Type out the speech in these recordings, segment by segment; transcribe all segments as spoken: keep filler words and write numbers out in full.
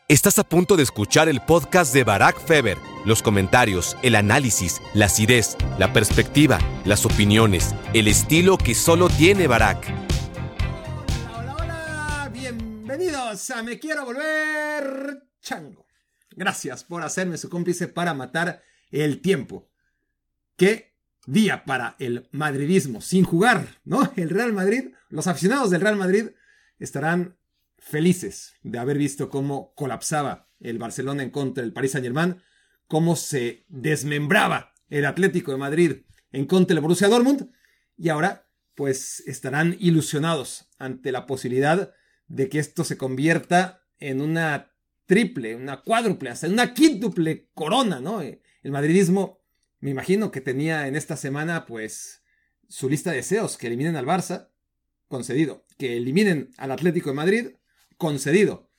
Estás a punto de escuchar el podcast de Barack Feber. Los comentarios, el análisis, la acidez, la perspectiva, las opiniones, el estilo que solo tiene Barack. Hola, hola, hola. Bienvenidos a Me Quiero Volver Chango. Gracias por hacerme su cómplice para matar el tiempo. Qué día para el madridismo sin jugar, ¿no? El Real Madrid, los aficionados del Real Madrid estarán felices de haber visto cómo colapsaba el Barcelona en contra del Paris Saint-Germain, cómo se desmembraba el Atlético de Madrid en contra del Borussia Dortmund, y ahora pues estarán ilusionados ante la posibilidad de que esto se convierta en una triple, una cuádruple, hasta en una quíntuple corona, ¿no? El madridismo, me imagino que tenía en esta semana pues su lista de deseos: que eliminen al Barça, concedido; que eliminen al Atlético de Madrid, concedido.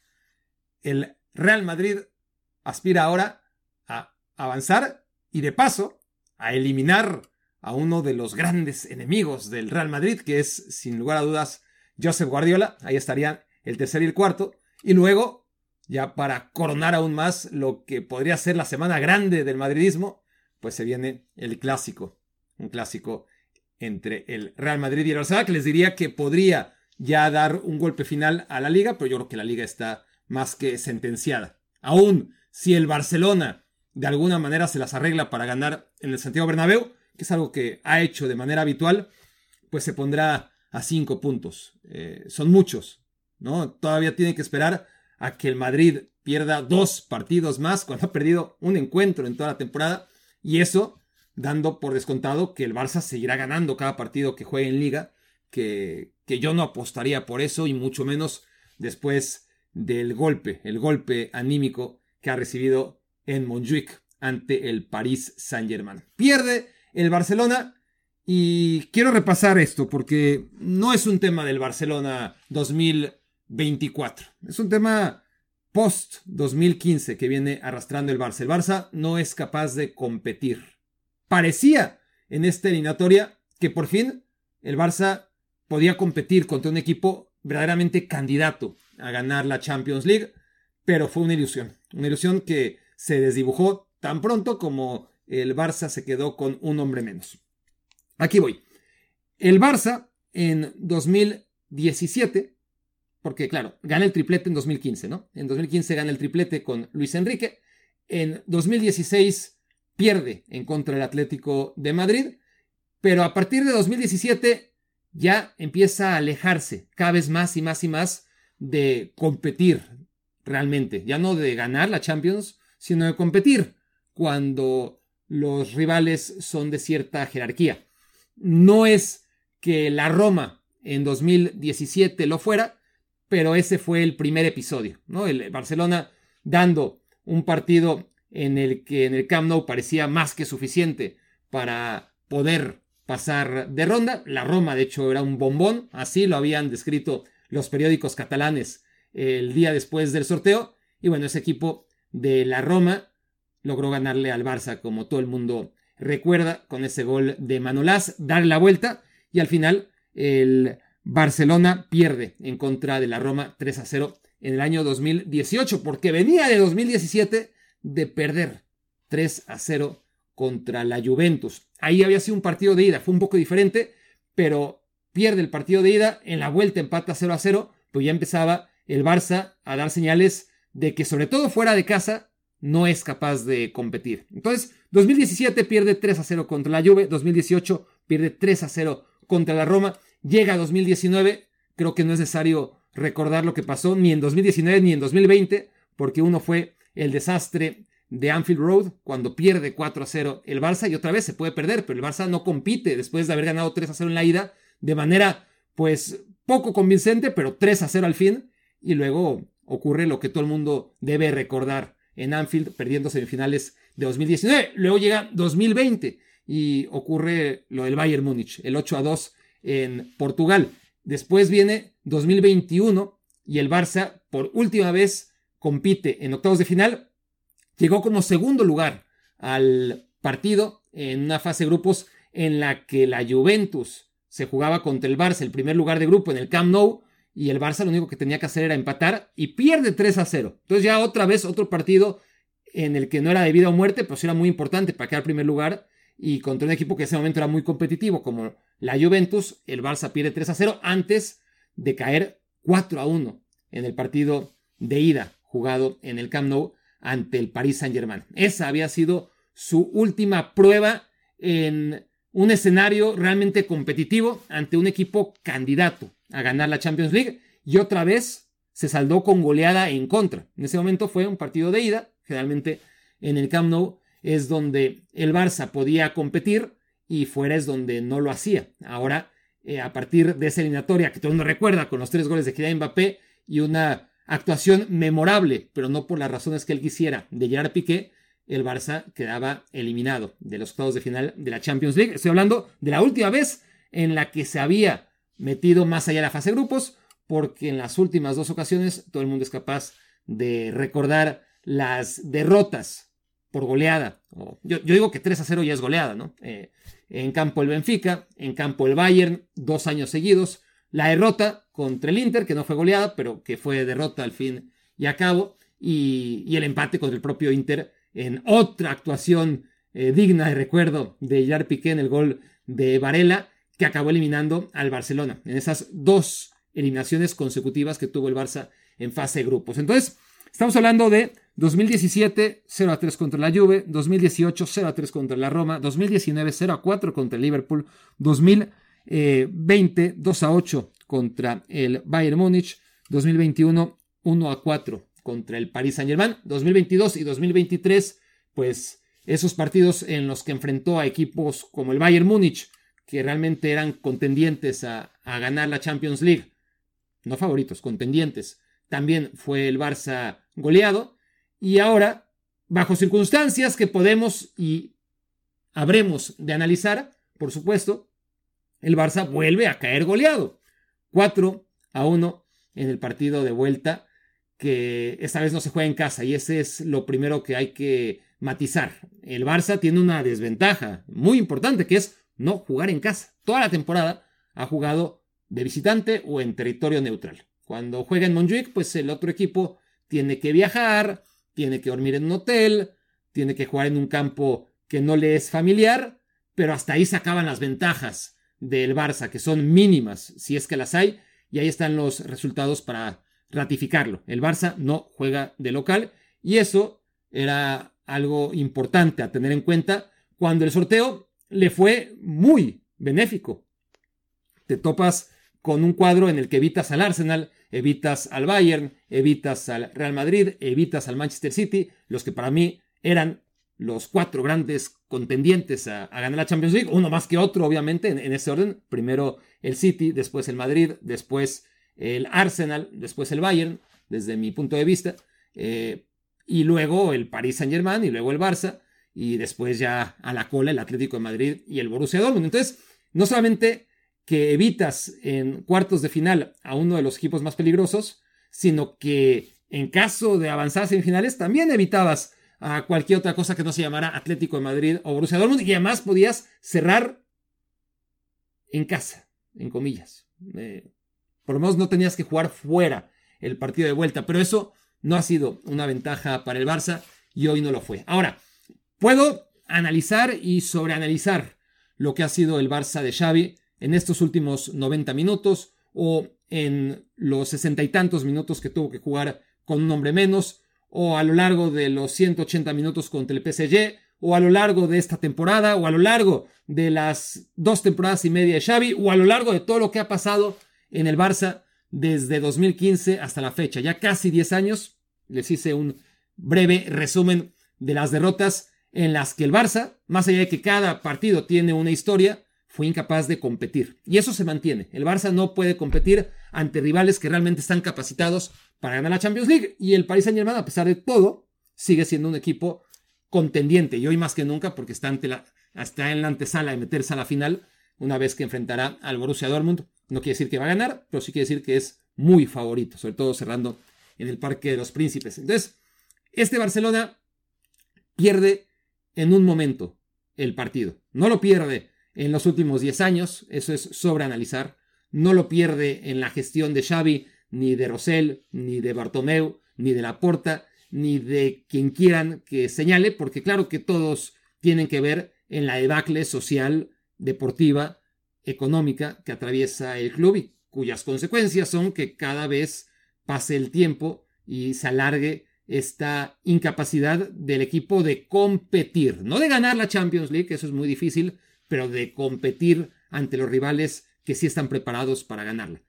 El Real Madrid aspira ahora a avanzar y de paso a eliminar a uno de los grandes enemigos del Real Madrid, que es sin lugar a dudas Josep Guardiola. Ahí estarían el tercer y el cuarto, y luego, ya para coronar aún más lo que podría ser la semana grande del madridismo, pues se viene el clásico, un clásico entre el Real Madrid y el Barcelona, que les diría que podría ya dar un golpe final a la liga, pero yo creo que la liga está más que sentenciada. Aún si el Barcelona de alguna manera se las arregla para ganar en el Santiago Bernabéu, que es algo que ha hecho de manera habitual, pues se pondrá a cinco puntos. Eh, son muchos, ¿no? Todavía tiene que esperar a que el Madrid pierda dos partidos más, cuando ha perdido un encuentro en toda la temporada, y eso dando por descontado que el Barça seguirá ganando cada partido que juegue en liga, que, que yo no apostaría por eso, y mucho menos después del golpe, el golpe anímico que ha recibido en Montjuic ante el Paris Saint-Germain. Pierde el Barcelona, y quiero repasar esto porque no es un tema del Barcelona dos mil veinticuatro, es un tema post dos mil quince que viene arrastrando el Barça. El Barça no es capaz de competir. Parecía en esta eliminatoria que por fin el Barça podía competir contra un equipo verdaderamente candidato a ganar la Champions League, pero fue una ilusión, una ilusión que se desdibujó tan pronto como el Barça se quedó con un hombre menos. Aquí voy. El Barça en dos mil diecisiete, porque claro, gana el triplete en dos mil quince, ¿no? En dos mil quince gana el triplete con Luis Enrique. En dos mil dieciséis pierde en contra del Atlético de Madrid, pero a partir de dos mil diecisiete ya empieza a alejarse cada vez más y más y más de competir realmente. Ya no de ganar la Champions, sino de competir cuando los rivales son de cierta jerarquía. No es que la Roma en dos mil diecisiete lo fuera, pero ese fue el primer episodio, ¿no? El Barcelona dando un partido en el que en el Camp Nou parecía más que suficiente para poder pasar de ronda. La Roma, de hecho, era un bombón, así lo habían descrito los periódicos catalanes el día después del sorteo, y bueno, ese equipo de la Roma logró ganarle al Barça, como todo el mundo recuerda, con ese gol de Manolás, dar la vuelta, y al final el Barcelona pierde en contra de la Roma tres a cero en el año dos mil dieciocho, porque venía de dos mil diecisiete de perder tres a cero contra la Juventus. Ahí había sido un partido de ida, fue un poco diferente, pero pierde el partido de ida, en la vuelta empata cero a cero, pues ya empezaba el Barça a dar señales de que, sobre todo fuera de casa, no es capaz de competir. Entonces, dos mil diecisiete pierde tres a cero contra la Juve, dos mil dieciocho pierde tres a cero contra la Roma, llega a dos mil diecinueve, creo que no es necesario recordar lo que pasó ni en dos mil diecinueve ni en dos mil veinte, porque uno fue el desastre de Anfield Road, cuando pierde cuatro a cero el Barça, y otra vez se puede perder, pero el Barça no compite después de haber ganado tres a cero en la ida, de manera pues poco convincente, pero tres a cero al fin, y luego ocurre lo que todo el mundo debe recordar en Anfield, perdiendo semifinales de dos mil diecinueve. Luego llega dos mil veinte y ocurre lo del Bayern Múnich, el ocho a dos en Portugal. Después viene dos mil veintiuno y el Barça por última vez compite en octavos de final. Llegó como segundo lugar al partido en una fase de grupos en la que la Juventus se jugaba contra el Barça, el primer lugar de grupo en el Camp Nou, y el Barça lo único que tenía que hacer era empatar y pierde tres a cero. Entonces ya otra vez otro partido en el que no era de vida o muerte, pero sí era muy importante para quedar en primer lugar y contra un equipo que en ese momento era muy competitivo como la Juventus. El Barça pierde tres a cero antes de caer cuatro a uno en el partido de ida jugado en el Camp Nou ante el Paris Saint-Germain. Esa había sido su última prueba en un escenario realmente competitivo ante un equipo candidato a ganar la Champions League, y otra vez se saldó con goleada en contra. En ese momento fue un partido de ida, generalmente en el Camp Nou es donde el Barça podía competir y fuera es donde no lo hacía. Ahora, eh, a partir de esa eliminatoria que todo el mundo recuerda con los tres goles de Kylian Mbappé y una actuación memorable, pero no por las razones que él quisiera, de Gerard Piqué, el Barça quedaba eliminado de los octavos de final de la Champions League. Estoy hablando de la última vez en la que se había metido más allá de la fase de grupos, porque en las últimas dos ocasiones todo el mundo es capaz de recordar las derrotas por goleada. Yo, yo digo que tres a cero ya es goleada, ¿no? Eh, en campo el Benfica, en campo el Bayern, dos años seguidos. La derrota contra el Inter, que no fue goleada, pero que fue derrota al fin y a cabo. Y, y el empate contra el propio Inter en otra actuación eh, digna de recuerdo de Gerard Piqué en el gol de Varela, que acabó eliminando al Barcelona en esas dos eliminaciones consecutivas que tuvo el Barça en fase de grupos. Entonces, estamos hablando de dos mil diecisiete, cero a tres contra la Juve, dos mil dieciocho, cero a tres contra la Roma, dos mil diecinueve, cero a cuatro contra el Liverpool, dos mil veinte, dos a ocho contra el Bayern Múnich, dos mil veintiuno, uno a cuatro contra el Paris Saint-Germain, dos mil veintidós y dos mil veintitrés, pues esos partidos en los que enfrentó a equipos como el Bayern Múnich, que realmente eran contendientes a, a ganar la Champions League, no favoritos, contendientes, también fue el Barça goleado, y ahora, bajo circunstancias que podemos y habremos de analizar, por supuesto, el Barça vuelve a caer goleado, cuatro a uno en el partido de vuelta, que esta vez no se juega en casa, y ese es lo primero que hay que matizar. El Barça tiene una desventaja muy importante, que es no jugar en casa. Toda la temporada ha jugado de visitante o en territorio neutral. Cuando juega en Montjuic, pues el otro equipo tiene que viajar, tiene que dormir en un hotel, tiene que jugar en un campo que no le es familiar, pero hasta ahí se acaban las ventajas del Barça, que son mínimas, si es que las hay, y ahí están los resultados para ratificarlo. El Barça no juega de local, y eso era algo importante a tener en cuenta cuando el sorteo le fue muy benéfico. Te topas con un cuadro en el que evitas al Arsenal, evitas al Bayern, evitas al Real Madrid, evitas al Manchester City, los que para mí eran los cuatro grandes contendientes a, a ganar la Champions League, uno más que otro obviamente en, en ese orden, primero el City, después el Madrid, después el Arsenal, después el Bayern, desde mi punto de vista, eh, y luego el Paris Saint-Germain, y luego el Barça, y después ya a la cola el Atlético de Madrid y el Borussia Dortmund. Entonces, no solamente que evitas en cuartos de final a uno de los equipos más peligrosos, sino que en caso de avanzar a semifinales también evitabas a cualquier otra cosa que no se llamara Atlético de Madrid o Borussia Dortmund, y además podías cerrar en casa, en comillas. Eh, por lo menos no tenías que jugar fuera el partido de vuelta, pero eso no ha sido una ventaja para el Barça y hoy no lo fue. Ahora, puedo analizar y sobreanalizar lo que ha sido el Barça de Xavi en estos últimos noventa minutos o en los sesenta y tantos minutos que tuvo que jugar con un hombre menos, o a lo largo de los ciento ochenta minutos contra el P S G, o a lo largo de esta temporada, o a lo largo de las dos temporadas y media de Xavi, o a lo largo de todo lo que ha pasado en el Barça desde dos mil quince hasta la fecha. Ya casi diez años. Les hice un breve resumen de las derrotas en las que el Barça, más allá de que cada partido tiene una historia, fue incapaz de competir. Y eso se mantiene. El Barça no puede competir ante rivales que realmente están capacitados para ganar la Champions League. Y el Paris Saint-Germain, a pesar de todo, sigue siendo un equipo contendiente. Y hoy más que nunca, porque está, ante la, está en la antesala de meterse a la final, una vez que enfrentará al Borussia Dortmund. No quiere decir que va a ganar, pero sí quiere decir que es muy favorito, sobre todo cerrando en el Parque de los Príncipes. Entonces, este Barcelona pierde en un momento el partido. No lo pierde en los últimos diez años, eso es sobreanalizar. no lo pierde en la gestión de Xavi, ni de Rosell, ni de Bartomeu, ni de Laporta, ni de quien quieran que señale, porque claro que todos tienen que ver en la debacle social, deportiva, económica que atraviesa el club y cuyas consecuencias son que cada vez pase el tiempo y se alargue esta incapacidad del equipo de competir, no de ganar la Champions League, eso es muy difícil, pero de competir ante los rivales que sí están preparados para ganarla.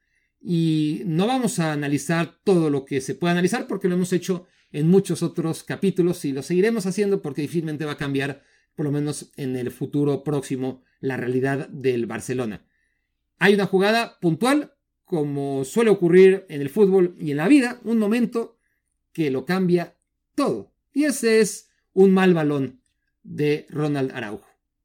Y no vamos a analizar todo lo que se puede analizar porque lo hemos hecho en muchos otros capítulos y lo seguiremos haciendo porque difícilmente va a cambiar, por lo menos en el futuro próximo, la realidad del Barcelona. Hay una jugada puntual, como suele ocurrir en el fútbol y en la vida, un momento que lo cambia todo. Y ese es un mal balón de Ronald Araujo.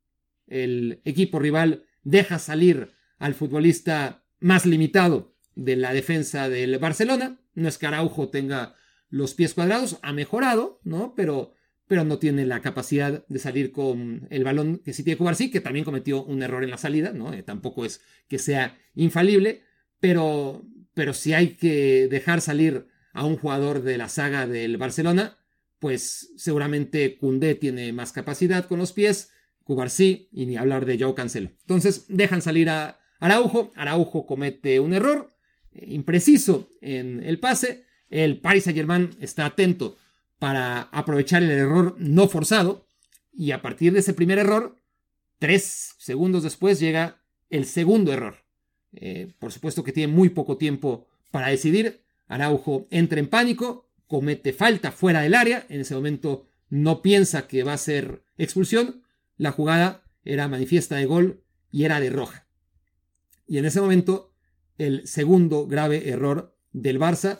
El equipo rival deja salir al futbolista más limitado de la defensa del Barcelona. No es que Araujo tenga los pies cuadrados, ha mejorado, ¿no? Pero, pero no tiene la capacidad de salir con el balón que sí tiene Cubarsí, que también cometió un error en la salida, ¿no? Eh, tampoco es que sea infalible, pero, pero si hay que dejar salir a un jugador de la saga del Barcelona, pues seguramente Koundé tiene más capacidad con los pies, Cubarsí, y ni hablar de Joao Cancelo. Entonces dejan salir a Araujo, Araujo comete un error eh, impreciso en el pase, el Paris Saint-Germain está atento para aprovechar el error no forzado, y a partir de ese primer error, tres segundos después llega el segundo error. Eh, por supuesto que tiene muy poco tiempo para decidir. Araujo entra en pánico, comete falta fuera del área, en ese momento no piensa que va a ser expulsión, la jugada era manifiesta de gol y era de roja. Y en ese momento el segundo grave error del Barça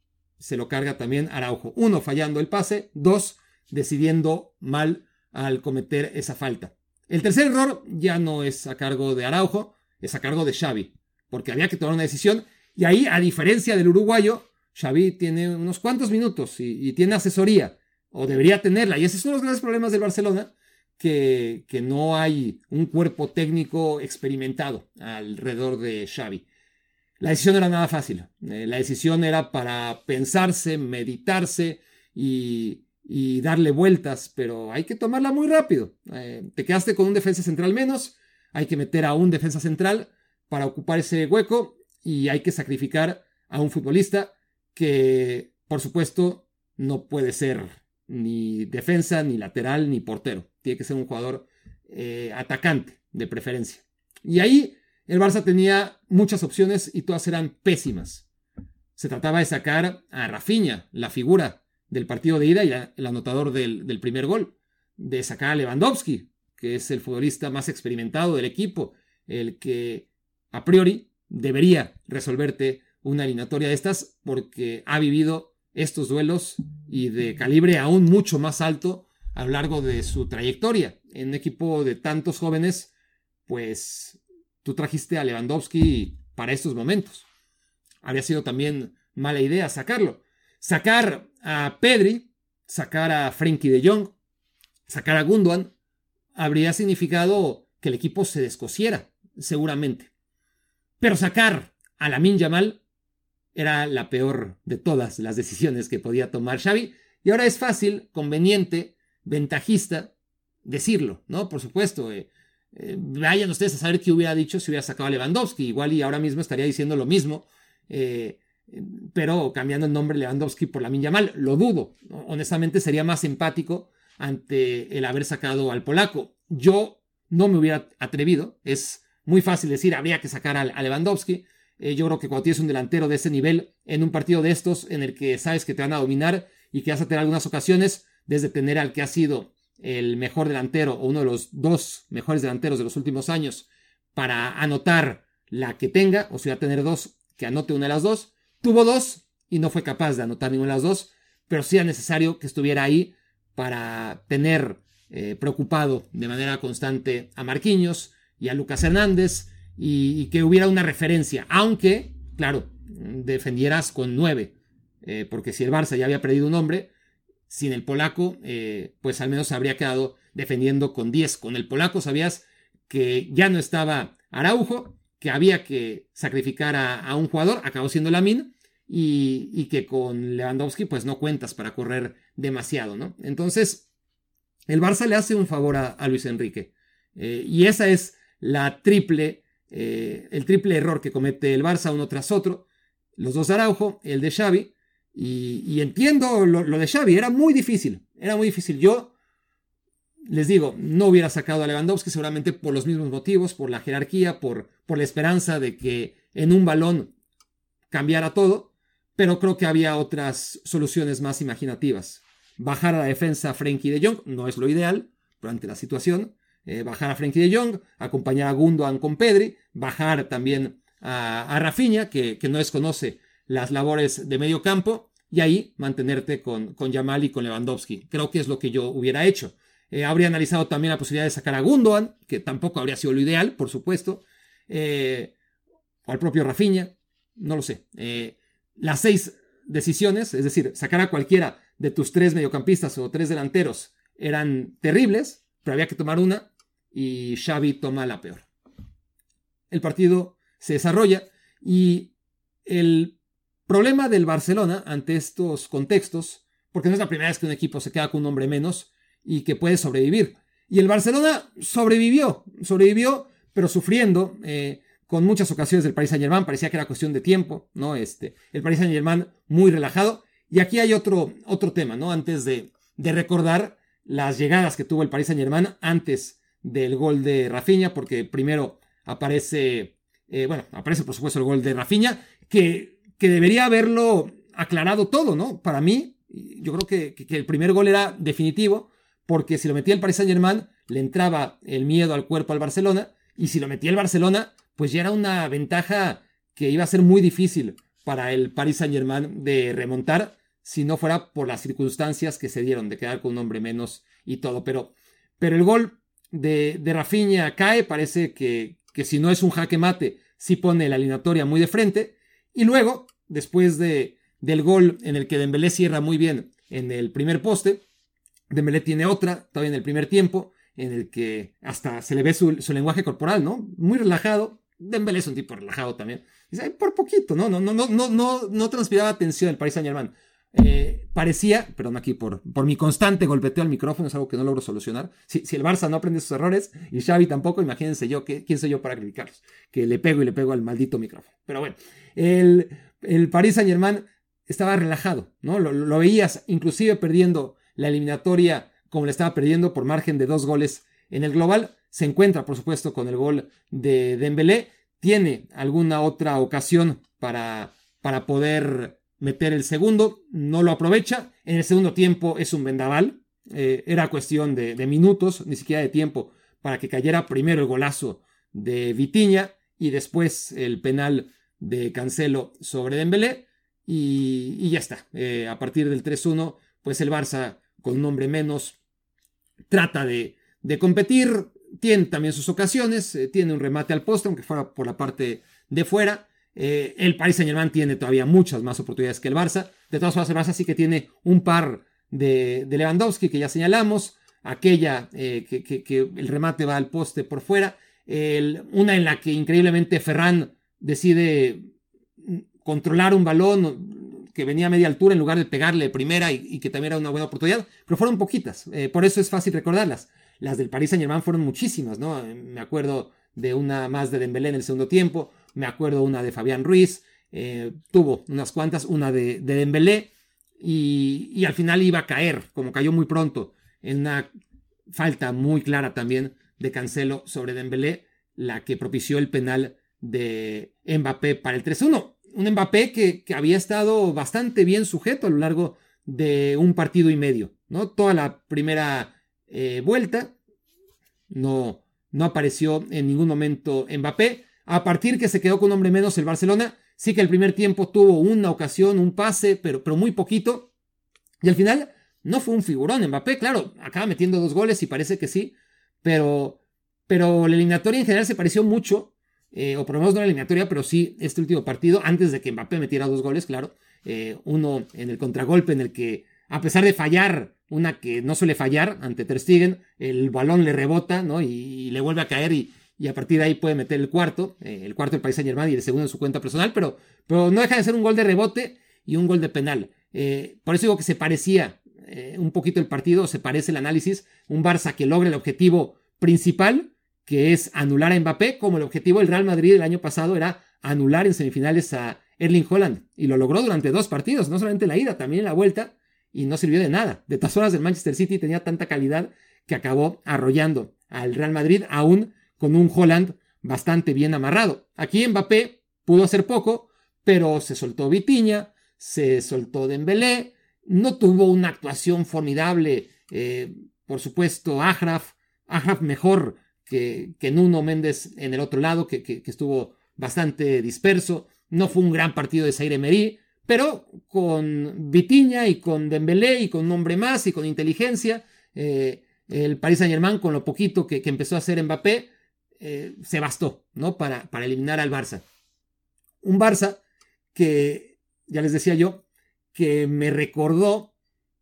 se lo carga también Araujo. Uno, fallando el pase, dos, decidiendo mal al cometer esa falta. El tercer error ya no es a cargo de Araujo, es a cargo de Xavi, porque había que tomar una decisión. Y ahí, a diferencia del uruguayo, Xavi tiene unos cuantos minutos y, y tiene asesoría, o debería tenerla. Y ese es uno de los grandes problemas del Barcelona, que, que no hay un cuerpo técnico experimentado alrededor de Xavi. La decisión no era nada fácil. Eh, la decisión era para pensarse, meditarse y, y darle vueltas, pero hay que tomarla muy rápido. Eh, te quedaste con un defensa central menos, hay que meter a un defensa central para ocupar ese hueco, y hay que sacrificar a un futbolista que, por supuesto, no puede ser ni defensa, ni lateral, ni portero. Tiene que ser un jugador eh, atacante, de preferencia. Y ahí el Barça tenía muchas opciones y todas eran pésimas. Se trataba de sacar a Rafinha, la figura del partido de ida y la, el anotador del, del primer gol. De sacar a Lewandowski, que es el futbolista más experimentado del equipo, el que a priori debería resolverte una eliminatoria de estas porque ha vivido estos duelos y de calibre aún mucho más alto a lo largo de su trayectoria. En un equipo de tantos jóvenes, pues tú trajiste a Lewandowski para estos momentos. Habría sido también mala idea sacarlo. Sacar a Pedri, sacar a Frenkie de Jong, sacar a Gundogan, habría significado que el equipo se descosiera, seguramente. Pero sacar a Lamine Yamal era la peor de todas las decisiones que podía tomar Xavi. Y ahora es fácil, conveniente, ventajista decirlo, ¿no? Por supuesto, eh, eh, vayan ustedes a saber qué hubiera dicho si hubiera sacado a Lewandowski. Igual y ahora mismo estaría diciendo lo mismo, eh, pero cambiando el nombre Lewandowski por Lamine Yamal. Lo dudo, ¿no? Honestamente sería más empático ante el haber sacado al polaco. Yo no me hubiera atrevido, es muy fácil decir, habría que sacar a Lewandowski. Eh, yo creo que cuando tienes un delantero de ese nivel, en un partido de estos, en el que sabes que te van a dominar y que vas a tener algunas ocasiones, desde tener al que ha sido el mejor delantero o uno de los dos mejores delanteros de los últimos años para anotar la que tenga, o si va a tener dos, que anote una de las dos. Tuvo dos y no fue capaz de anotar ninguna de las dos, pero sí era necesario que estuviera ahí para tener eh, preocupado de manera constante a Marquinhos y a Lucas Hernández, y, y que hubiera una referencia, aunque, claro, defendieras con nueve, eh, porque si el Barça ya había perdido un hombre, sin el polaco, eh, pues al menos habría quedado defendiendo con diez. Con el polaco sabías que ya no estaba Araujo, que había que sacrificar a, a un jugador, acabó siendo Lamine, y, y que con Lewandowski pues no cuentas para correr demasiado, ¿no? Entonces, el Barça le hace un favor a, a Luis Enrique. Eh, y esa es la triple, eh, el triple error que comete el Barça uno tras otro. Los dos de Araujo, el de Xavi. Y, y entiendo lo, lo de Xavi, era muy difícil. Era muy difícil. Yo les digo, no hubiera sacado a Lewandowski seguramente por los mismos motivos, por la jerarquía, por, por la esperanza de que en un balón cambiara todo, pero creo que había otras soluciones más imaginativas. Bajar a la defensa a Frenkie de Jong no es lo ideal, pero ante la situación, eh, bajar a Frenkie de Jong, acompañar a Gundogan con Pedri, bajar también a, a Rafinha, que, que no desconoce las labores de medio campo, y ahí mantenerte con, con Yamal y con Lewandowski. Creo que es lo que yo hubiera hecho. Eh, habría analizado también la posibilidad de sacar a Gundogan, que tampoco habría sido lo ideal, por supuesto, eh, o al propio Rafinha, no lo sé. Eh, las seis decisiones, es decir, sacar a cualquiera de tus tres mediocampistas o tres delanteros, eran terribles, pero había que tomar una, y Xavi toma la peor. El partido se desarrolla, y el problema del Barcelona ante estos contextos, porque no es la primera vez que un equipo se queda con un hombre menos, y que puede sobrevivir. Y el Barcelona sobrevivió, sobrevivió, pero sufriendo, eh, con muchas ocasiones del Paris Saint-Germain, parecía que era cuestión de tiempo, ¿no? Este, el Paris Saint-Germain muy relajado. Y aquí hay otro, otro tema, ¿no? Antes de, de recordar las llegadas que tuvo el Paris Saint-Germain antes del gol de Rafinha, porque primero aparece, eh, bueno, aparece por supuesto el gol de Rafinha, que, que debería haberlo aclarado todo, ¿no? Para mí, yo creo que, que, que el primer gol era definitivo, porque si lo metía el Paris Saint-Germain, le entraba el miedo al cuerpo al Barcelona, y si lo metía el Barcelona, pues ya era una ventaja que iba a ser muy difícil para el Paris Saint-Germain de remontar, si no fuera por las circunstancias que se dieron, de quedar con un hombre menos y todo. Pero, pero el gol de, de Rafinha cae, parece que, que si no es un jaque mate, sí pone la eliminatoria muy de frente, y luego, después de, del gol en el que Dembélé cierra muy bien en el primer poste, Dembélé tiene otra, todavía en el primer tiempo, en el que hasta se le ve su, su lenguaje corporal, ¿no? Muy relajado. Dembélé es un tipo relajado también. Dice, por poquito, ¿no? No, no, no, no, no, no transpiraba tensión el Paris Saint-Germain. Eh, parecía, perdón aquí por, por mi constante golpeteo al micrófono, es algo que no logro solucionar. Si, si el Barça no aprende sus errores, y Xavi tampoco, imagínense yo, que, ¿quién soy yo para criticarlos? Que le pego y le pego al maldito micrófono. Pero bueno, el, el Paris Saint-Germain estaba relajado, ¿no? Lo, lo veías inclusive perdiendo la eliminatoria como le estaba perdiendo por margen de dos goles en el global. Se encuentra, por supuesto, con el gol de Dembélé. Tiene alguna otra ocasión para, para poder meter el segundo. No lo aprovecha. En el segundo tiempo es un vendaval. Eh, era cuestión de, de minutos, ni siquiera de tiempo, para que cayera primero el golazo de Vitinha y después el penal de Cancelo sobre Dembélé. Y, y ya está. Eh, a partir del tres uno, pues el Barça, con un hombre menos, trata de, de competir, tiene también sus ocasiones, eh, tiene un remate al poste, aunque fuera por la parte de fuera. Eh, el Paris Saint-Germain tiene todavía muchas más oportunidades que el Barça. De todas formas, el Barça sí que tiene un par de, de Lewandowski, que ya señalamos, aquella eh, que, que, que el remate va al poste por fuera, el, una en la que increíblemente Ferran decide controlar un balón que venía a media altura en lugar de pegarle de primera, y, y que también era una buena oportunidad, pero fueron poquitas, eh, por eso es fácil recordarlas. Las del Paris Saint-Germain fueron muchísimas, ¿no? Me acuerdo de una más de Dembélé en el segundo tiempo, me acuerdo una de Fabián Ruiz, eh, tuvo unas cuantas, una de, de Dembélé, y, y al final iba a caer, como cayó muy pronto, en una falta muy clara también de Cancelo sobre Dembélé, la que propició el penal de Mbappé para el tres uno. Un Mbappé que, que había estado bastante bien sujeto a lo largo de un partido y medio, ¿no? Toda la primera eh, vuelta no, no apareció en ningún momento Mbappé. A partir que se quedó con un hombre menos el Barcelona, sí que el primer tiempo tuvo una ocasión, un pase, pero, pero muy poquito. Y al final no fue un figurón Mbappé, claro, acaba metiendo dos goles y parece que sí, pero, pero la eliminatoria en general se pareció mucho. Eh, o por lo menos no la eliminatoria, pero sí este último partido, antes de que Mbappé metiera dos goles, claro, eh, uno en el contragolpe en el que, a pesar de fallar, una que no suele fallar ante Ter Stegen, el balón le rebota, ¿no? Y, y le vuelve a caer, y, y a partir de ahí puede meter el cuarto, eh, el cuarto del Paris Saint-Germain y el segundo en su cuenta personal, pero, pero no deja de ser un gol de rebote y un gol de penal. Eh, por eso digo que se parecía eh, un poquito el partido, se parece el análisis, un Barça que logra el objetivo principal, que es anular a Mbappé, como el objetivo del Real Madrid el año pasado era anular en semifinales a Erling Haaland, y lo logró durante dos partidos, no solamente en la ida, también en la vuelta, y no sirvió de nada. De todas formas, el Manchester City tenía tanta calidad que acabó arrollando al Real Madrid, aún con un Haaland bastante bien amarrado. Aquí Mbappé pudo hacer poco, pero se soltó Vitinha, se soltó Dembélé, no tuvo una actuación formidable, eh, por supuesto Achraf, Achraf mejor que, que Nuno Méndez en el otro lado, que, que, que estuvo bastante disperso. No fue un gran partido de Zaire Emery, pero con Vitinha y con Dembélé y con un hombre más y con inteligencia, eh, el Paris Saint-Germain, con lo poquito que, que empezó a hacer Mbappé, eh, se bastó, ¿no? Para, para eliminar al Barça. Un Barça que, ya les decía yo, que me recordó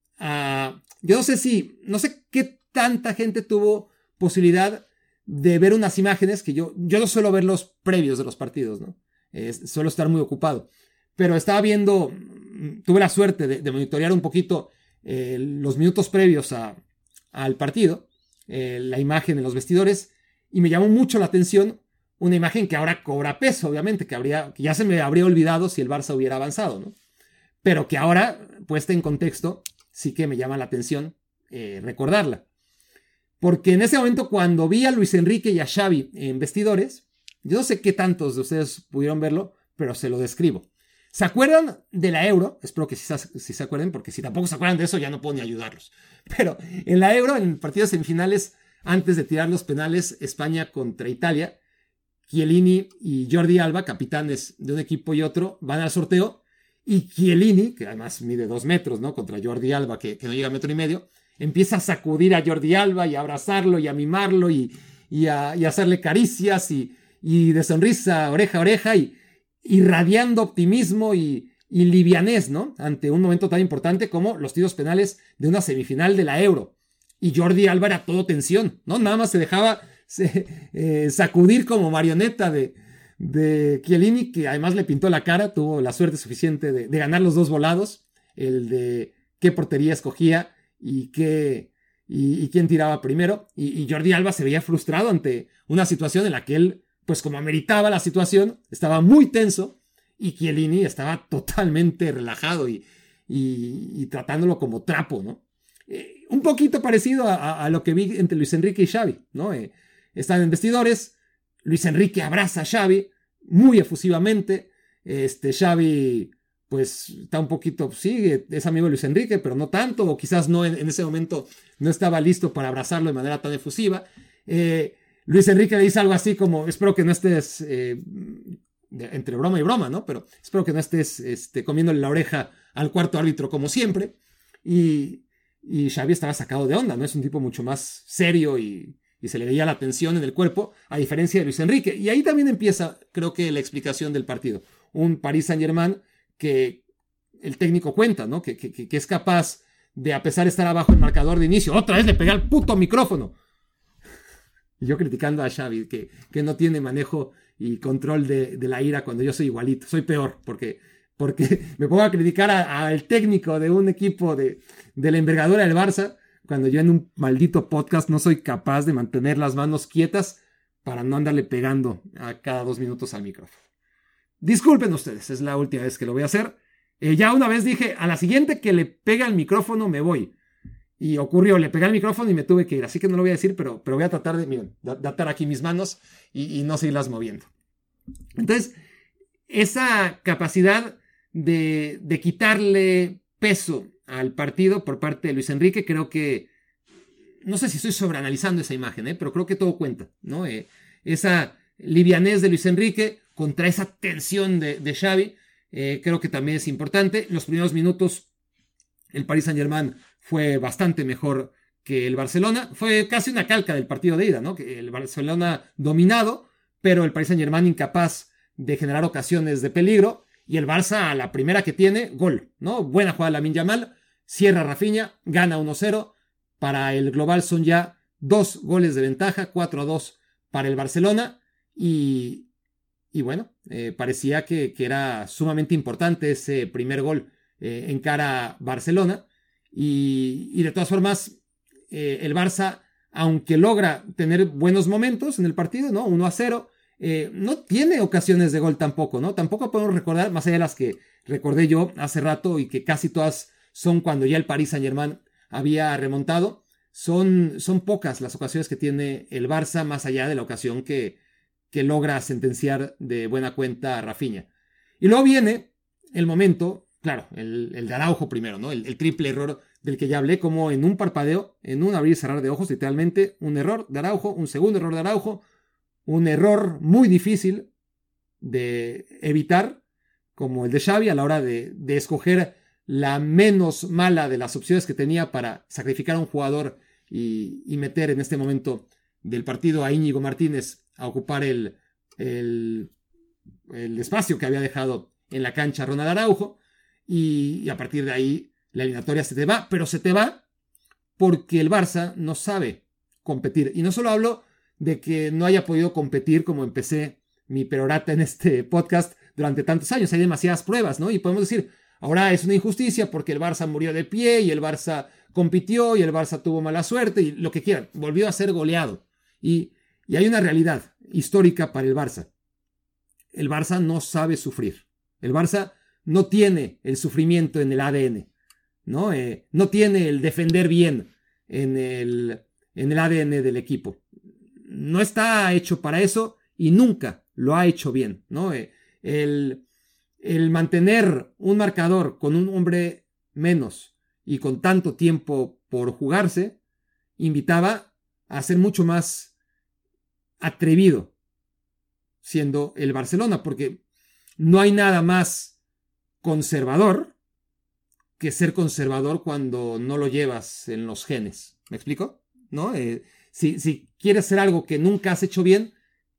a... Yo no sé si, no sé qué tanta gente tuvo posibilidad de ver unas imágenes que yo, yo no suelo ver los previos de los partidos, ¿no? Eh, suelo estar muy ocupado. Pero estaba viendo, tuve la suerte de, de monitorear un poquito eh, los minutos previos a, al partido, eh, la imagen en los vestidores, y me llamó mucho la atención una imagen que ahora cobra peso, obviamente, que, habría, que ya se me habría olvidado si el Barça hubiera avanzado, ¿no? Pero que ahora, puesta en contexto, sí que me llama la atención eh, recordarla. Porque en ese momento, cuando vi a Luis Enrique y a Xavi en vestidores, yo no sé qué tantos de ustedes pudieron verlo, pero se lo describo. ¿Se acuerdan de la Euro? Espero que sí, sí se acuerden, porque si tampoco se acuerdan de eso, ya no puedo ni ayudarlos. Pero en la Euro, en partidos semifinales, antes de tirar los penales, España contra Italia, Chiellini y Jordi Alba, capitanes de un equipo y otro, van al sorteo, y Chiellini, que además mide dos metros, ¿no? Contra Jordi Alba, que, que no llega a metro y medio, empieza a sacudir a Jordi Alba y a abrazarlo y a mimarlo y, y, a, y a hacerle caricias y, y de sonrisa oreja a oreja y irradiando optimismo y, y livianez, ¿no? Ante un momento tan importante como los tiros penales de una semifinal de la Euro. Y Jordi Alba era todo tensión, ¿no? Nada más se dejaba se, eh, sacudir como marioneta de, de Chiellini, que además le pintó la cara, tuvo la suerte suficiente de, de ganar los dos volados, el de qué portería escogía y, qué, y, y quién tiraba primero. Y, y Jordi Alba se veía frustrado ante una situación en la que él, pues como ameritaba la situación, estaba muy tenso y Chiellini estaba totalmente relajado y, y, y tratándolo como trapo, ¿no? Eh, un poquito parecido a, a, a lo que vi entre Luis Enrique y Xavi, ¿no? Eh, están en vestidores, Luis Enrique abraza a Xavi muy efusivamente, este, Xavi pues está un poquito, sí, es amigo de Luis Enrique, pero no tanto, o quizás no en, en ese momento no estaba listo para abrazarlo de manera tan efusiva. Eh, Luis Enrique le dice algo así como, espero que no estés, eh, entre broma y broma, ¿no? Pero espero que no estés este, comiéndole la oreja al cuarto árbitro como siempre. Y, y Xavi estaba sacado de onda, ¿no? Es un tipo mucho más serio y, y se le veía la tensión en el cuerpo, a diferencia de Luis Enrique. Y ahí también empieza, creo que, la explicación del partido. Un Paris Saint-Germain que el técnico cuenta, ¿no? Que, que, que es capaz de, a pesar de estar abajo el marcador de inicio, otra vez le pega al puto micrófono. Y yo criticando a Xavi, que, que no tiene manejo y control de, de la ira cuando yo soy igualito. Soy peor, porque, porque me pongo a criticar al técnico de un equipo de, de la envergadura del Barça, cuando yo en un maldito podcast no soy capaz de mantener las manos quietas para no andarle pegando a cada dos minutos al micrófono. Disculpen ustedes, es la última vez que lo voy a hacer. Eh, ya una vez dije, a la siguiente que le pega al micrófono me voy. Y ocurrió, le pegué al micrófono y me tuve que ir. Así que no lo voy a decir, pero, pero voy a tratar de, miren, de, de atar aquí mis manos y, y no seguirlas moviendo. Entonces, esa capacidad de, de quitarle peso al partido por parte de Luis Enrique, creo que, no sé si estoy sobreanalizando esa imagen, ¿eh? Pero creo que todo cuenta, ¿no? Eh, esa livianez de Luis Enrique contra esa tensión de, de Xavi, eh, creo que también es importante. Los primeros minutos, el Paris Saint-Germain fue bastante mejor que el Barcelona. Fue casi una calca del partido de ida, ¿no? Que el Barcelona dominado, pero el Paris Saint-Germain incapaz de generar ocasiones de peligro. Y el Barça, a la primera que tiene, gol, ¿no? Buena jugada de Lamine Yamal, cierra Rafinha, gana uno cero. Para el global son ya dos goles de ventaja, cuatro a dos para el Barcelona y, y bueno, eh, parecía que, que era sumamente importante ese primer gol eh, en cara a Barcelona y, y de todas formas eh, el Barça, aunque logra tener buenos momentos en el partido, ¿no? uno a cero, eh, no tiene ocasiones de gol tampoco, ¿no? Tampoco podemos recordar, más allá de las que recordé yo hace rato y que casi todas son cuando ya el Paris Saint-Germain había remontado, son, son pocas las ocasiones que tiene el Barça, más allá de la ocasión que, que logra sentenciar de buena cuenta a Rafinha. Y luego viene el momento, claro, el, el de Araujo primero, ¿no? El, el triple error del que ya hablé, como en un parpadeo, en un abrir y cerrar de ojos, literalmente, un error de Araujo, un segundo error de Araujo, un error muy difícil de evitar, como el de Xavi, a la hora de, de escoger la menos mala de las opciones que tenía para sacrificar a un jugador y, y meter en este momento del partido a Íñigo Martínez a ocupar el, el, el espacio que había dejado en la cancha Ronald Araujo, y, y a partir de ahí la eliminatoria se te va, pero se te va porque el Barça no sabe competir. Y no solo hablo de que no haya podido competir, como empecé mi perorata en este podcast durante tantos años. Hay demasiadas pruebas, ¿no? Y podemos decir, ahora es una injusticia porque el Barça murió de pie y el Barça compitió y el Barça tuvo mala suerte y lo que quieran. Volvió a ser goleado. Y, y hay una realidad histórica para el Barça. El Barça no sabe sufrir. El Barça no tiene el sufrimiento en el A D N, ¿no? Eh, no tiene el defender bien en el, en el A D N del equipo. No está hecho para eso y nunca lo ha hecho bien, ¿no? Eh, el, el mantener un marcador con un hombre menos y con tanto tiempo por jugarse invitaba a ser mucho más atrevido siendo el Barcelona, porque no hay nada más conservador que ser conservador cuando no lo llevas en los genes. ¿Me explico? ¿No? Eh, si, si quieres hacer algo que nunca has hecho bien,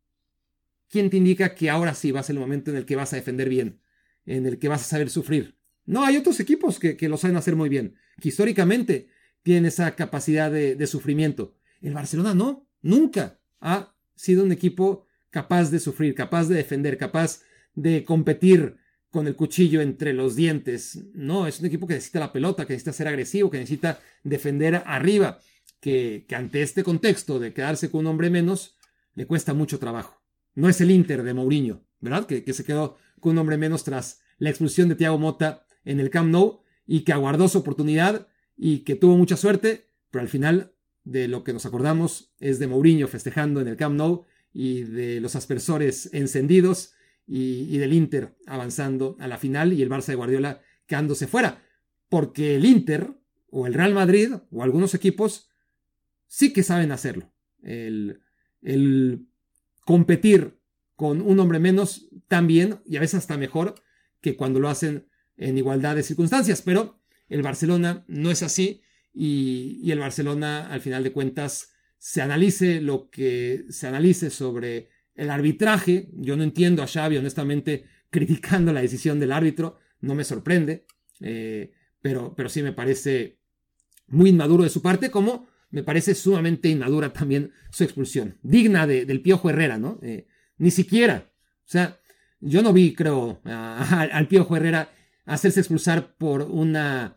¿quién te indica que ahora sí va a ser el momento en el que vas a defender bien? En el que vas a saber sufrir. No, hay otros equipos que, que lo saben hacer muy bien, que históricamente tienen esa capacidad de, de sufrimiento. El Barcelona no, nunca ha sido un equipo capaz de sufrir, capaz de defender, capaz de competir con el cuchillo entre los dientes. No, es un equipo que necesita la pelota, que necesita ser agresivo, que necesita defender arriba, que, que ante este contexto de quedarse con un hombre menos, le cuesta mucho trabajo. No es el Inter de Mourinho, ¿verdad? Que, que se quedó con un hombre menos tras la expulsión de Thiago Motta en el Camp Nou y que aguardó su oportunidad y que tuvo mucha suerte, pero al final de lo que nos acordamos es de Mourinho festejando en el Camp Nou y de los aspersores encendidos y, y del Inter avanzando a la final y el Barça de Guardiola quedándose fuera, porque el Inter o el Real Madrid o algunos equipos sí que saben hacerlo. El, el competir con un hombre menos tan bien y a veces hasta mejor que cuando lo hacen en igualdad de circunstancias, pero el Barcelona no es así y, y el Barcelona al final de cuentas se analice lo que se analice sobre el arbitraje. Yo no entiendo a Xavi honestamente criticando la decisión del árbitro, no me sorprende, eh, pero, pero sí me parece muy inmaduro de su parte, como me parece sumamente inmadura también su expulsión, digna de, del Piojo Herrera, ¿no? Eh, ni siquiera, o sea, yo no vi, creo, a, a, al Piojo Herrera hacerse expulsar por una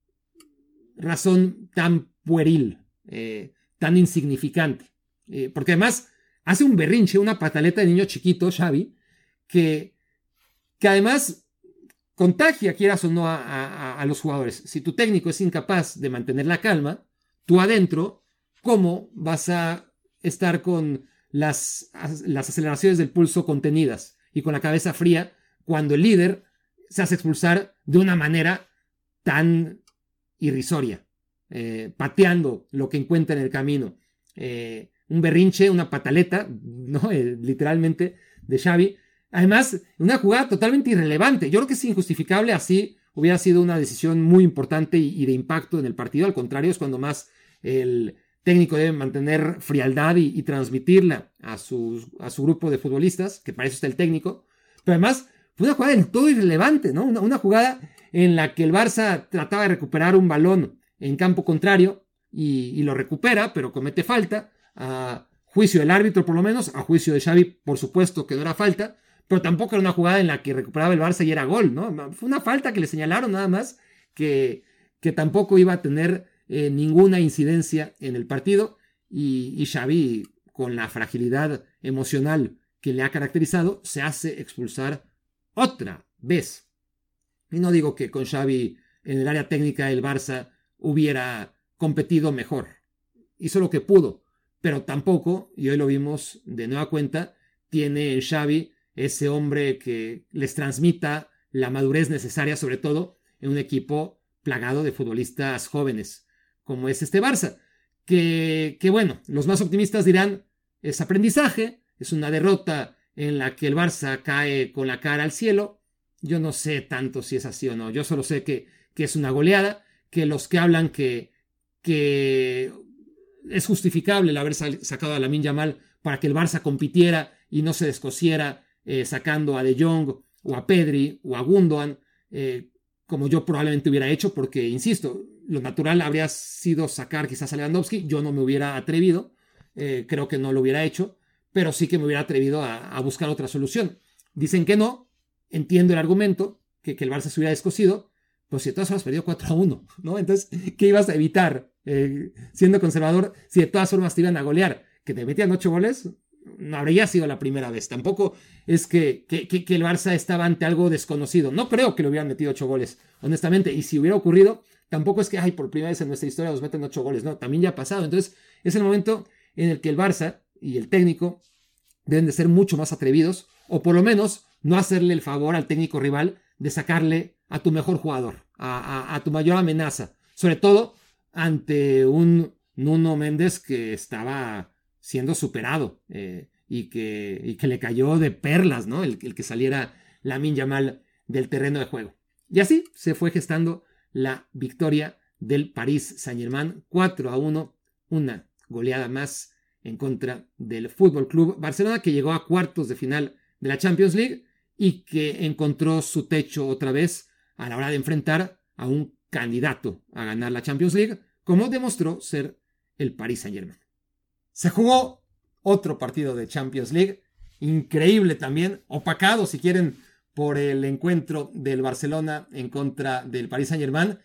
razón tan pueril, eh, tan insignificante, eh, porque además hace un berrinche, una pataleta de niño chiquito, Xavi, que, que además contagia, quieras o no, a, a, a los jugadores. Si tu técnico es incapaz de mantener la calma, tú adentro, ¿cómo vas a estar con las, las aceleraciones del pulso contenidas y con la cabeza fría cuando el líder se hace expulsar de una manera tan irrisoria, eh, pateando lo que encuentra en el camino? Eh, un berrinche, una pataleta, ¿no? Eh, literalmente, de Xavi. Además, una jugada totalmente irrelevante. Yo creo que es injustificable, así hubiera sido una decisión muy importante y, y de impacto en el partido. Al contrario, es cuando más el técnico debe mantener frialdad y, y transmitirla a su, a su grupo de futbolistas, que para eso está el técnico. Pero además, fue una jugada del todo irrelevante, ¿no? Una, una jugada en la que el Barça trataba de recuperar un balón en campo contrario y, y lo recupera, pero comete falta. A juicio del árbitro por lo menos, a juicio de Xavi por supuesto que no era falta, pero tampoco era una jugada en la que recuperaba el Barça y era gol, ¿no? Fue una falta que le señalaron nada más, que, que tampoco iba a tener eh, ninguna incidencia en el partido, y, y Xavi, con la fragilidad emocional que le ha caracterizado, se hace expulsar otra vez. Y no digo que con Xavi en el área técnica el Barça hubiera competido mejor, hizo lo que pudo, pero tampoco, y hoy lo vimos de nueva cuenta, tiene en Xavi ese hombre que les transmita la madurez necesaria, sobre todo en un equipo plagado de futbolistas jóvenes, como es este Barça, que, que bueno, los más optimistas dirán, es aprendizaje, es una derrota en la que el Barça cae con la cara al cielo. Yo no sé tanto si es así o no, yo solo sé que, que es una goleada, que los que hablan que, que es justificable el haber sacado a Lamine Yamal para que el Barça compitiera y no se descosiera eh, sacando a De Jong o a Pedri o a Gundogan, eh, como yo probablemente hubiera hecho, porque, insisto, lo natural habría sido sacar quizás a Lewandowski, yo no me hubiera atrevido, eh, creo que no lo hubiera hecho, pero sí que me hubiera atrevido a, a buscar otra solución. Dicen que no, entiendo el argumento, que, que el Barça se hubiera descosido, pues si de todas formas perdió cuatro a uno, ¿no? Entonces, ¿qué ibas a evitar eh, siendo conservador si de todas formas te iban a golear? ¿Que te metían ocho goles? No habría sido la primera vez. Tampoco es que, que, que, que el Barça estaba ante algo desconocido. No creo que le hubieran metido ocho goles, honestamente. Y si hubiera ocurrido, tampoco es que, ay, por primera vez en nuestra historia nos meten ocho goles. No, también ya ha pasado. Entonces, es el momento en el que el Barça y el técnico deben de ser mucho más atrevidos, o por lo menos no hacerle el favor al técnico rival de sacarle a tu mejor jugador, a, a, a tu mayor amenaza, sobre todo ante un Nuno Méndez que estaba siendo superado eh, y, que, y que le cayó de perlas, ¿no? El, el que saliera Lamine Yamal del terreno de juego. Y así se fue gestando la victoria del Paris Saint-Germain cuatro a uno, una goleada más en contra del Fútbol Club Barcelona, que llegó a cuartos de final de la Champions League y que encontró su techo otra vez a la hora de enfrentar a un candidato a ganar la Champions League, como demostró ser el Paris Saint-Germain. Se jugó otro partido de Champions League, increíble también, opacado si quieren por el encuentro del Barcelona en contra del Paris Saint-Germain,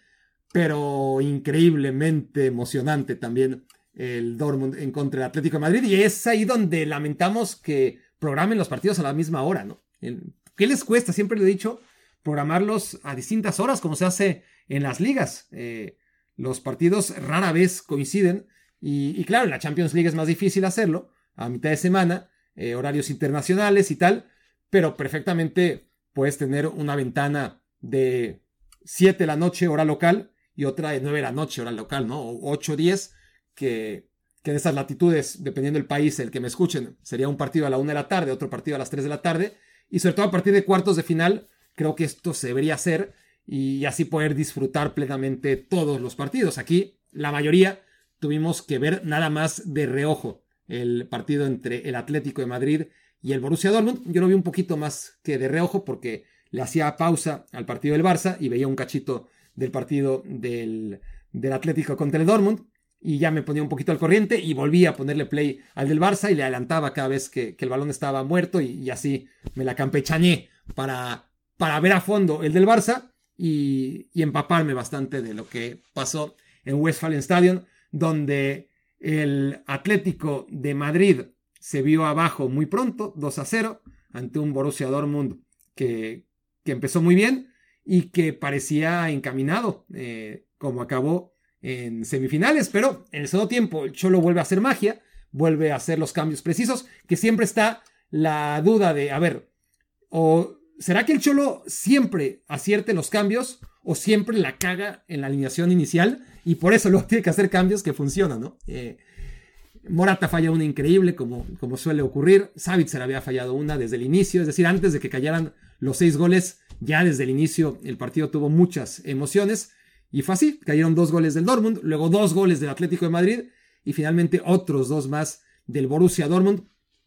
pero increíblemente emocionante también el Dortmund en contra del Atlético de Madrid, y es ahí donde lamentamos que programen los partidos a la misma hora, ¿no? ¿Qué les cuesta? Siempre lo he dicho, programarlos a distintas horas, como se hace en las ligas. Eh, los partidos rara vez coinciden, y, y claro, en la Champions League es más difícil hacerlo, a mitad de semana, eh, horarios internacionales y tal, pero perfectamente puedes tener una ventana de siete de la noche, hora local, y otra de nueve de la noche, hora local, ¿no? O ocho, diez, que, que en esas latitudes, dependiendo del país el que me escuchen, sería un partido a la una de la tarde, otro partido a las tres de la tarde, y sobre todo a partir de cuartos de final, creo que esto se debería hacer, y así poder disfrutar plenamente todos los partidos. Aquí, la mayoría, tuvimos que ver nada más de reojo el partido entre el Atlético de Madrid y el Borussia Dortmund. Yo lo vi un poquito más que de reojo porque le hacía pausa al partido del Barça y veía un cachito del partido del, del Atlético contra el Dortmund, y ya me ponía un poquito al corriente y volvía a ponerle play al del Barça y le adelantaba cada vez que, que el balón estaba muerto, y, y así me la campechaneé para, para ver a fondo el del Barça y, y empaparme bastante de lo que pasó en Westfalenstadion, donde el Atlético de Madrid se vio abajo muy pronto, dos a cero, ante un Borussia Dortmund que, que empezó muy bien y que parecía encaminado, eh, como acabó en semifinales, pero en el segundo tiempo el Cholo vuelve a hacer magia, vuelve a hacer los cambios precisos, que siempre está la duda de, a ver, o ¿será que el Cholo siempre acierte los cambios o siempre la caga en la alineación inicial y por eso luego tiene que hacer cambios que funcionan, ¿no? Eh, Morata falla una increíble, como, como suele ocurrir. Savitzer había fallado una desde el inicio, es decir, antes de que cayeran los seis goles, ya desde el inicio el partido tuvo muchas emociones. Y fue así, cayeron dos goles del Dortmund, luego dos goles del Atlético de Madrid y finalmente otros dos más del Borussia Dortmund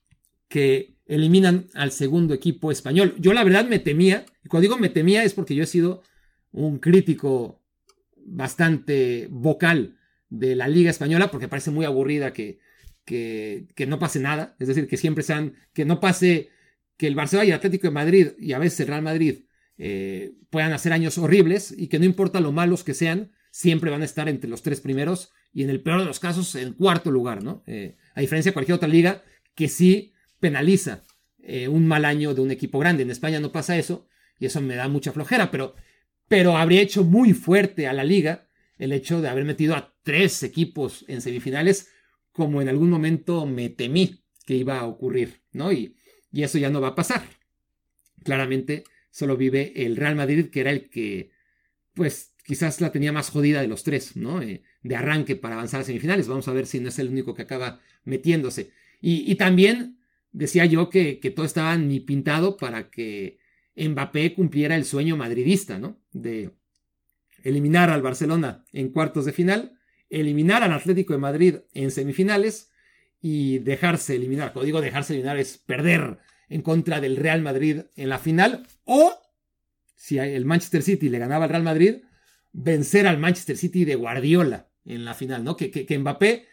que eliminan al segundo equipo español. Yo la verdad me temía, y cuando digo me temía es porque yo he sido un crítico bastante vocal de la Liga Española, porque parece muy aburrida que, que, que no pase nada, es decir, que siempre sean, que no pase que el Barcelona y el Atlético de Madrid y a veces el Real Madrid eh, puedan hacer años horribles y que no importa lo malos que sean, siempre van a estar entre los tres primeros y en el peor de los casos en cuarto lugar, ¿no? Eh, a diferencia de cualquier otra liga que sí penaliza eh, un mal año de un equipo grande. En España no pasa eso y eso me da mucha flojera, pero, pero habría hecho muy fuerte a la liga el hecho de haber metido a tres equipos en semifinales, como en algún momento me temí que iba a ocurrir, ¿no? Y, y eso ya no va a pasar. Claramente solo vive el Real Madrid, que era el que, pues, quizás la tenía más jodida de los tres, ¿no? Eh, de arranque para avanzar a semifinales. Vamos a ver si no es el único que acaba metiéndose. Y, y también decía yo que, que todo estaba ni pintado para que Mbappé cumpliera el sueño madridista, ¿no? De eliminar al Barcelona en cuartos de final, eliminar al Atlético de Madrid en semifinales y dejarse eliminar. Cuando digo dejarse eliminar es perder en contra del Real Madrid en la final, o si el Manchester City le ganaba al Real Madrid, vencer al Manchester City de Guardiola en la final, ¿no? Que, que, que Mbappé,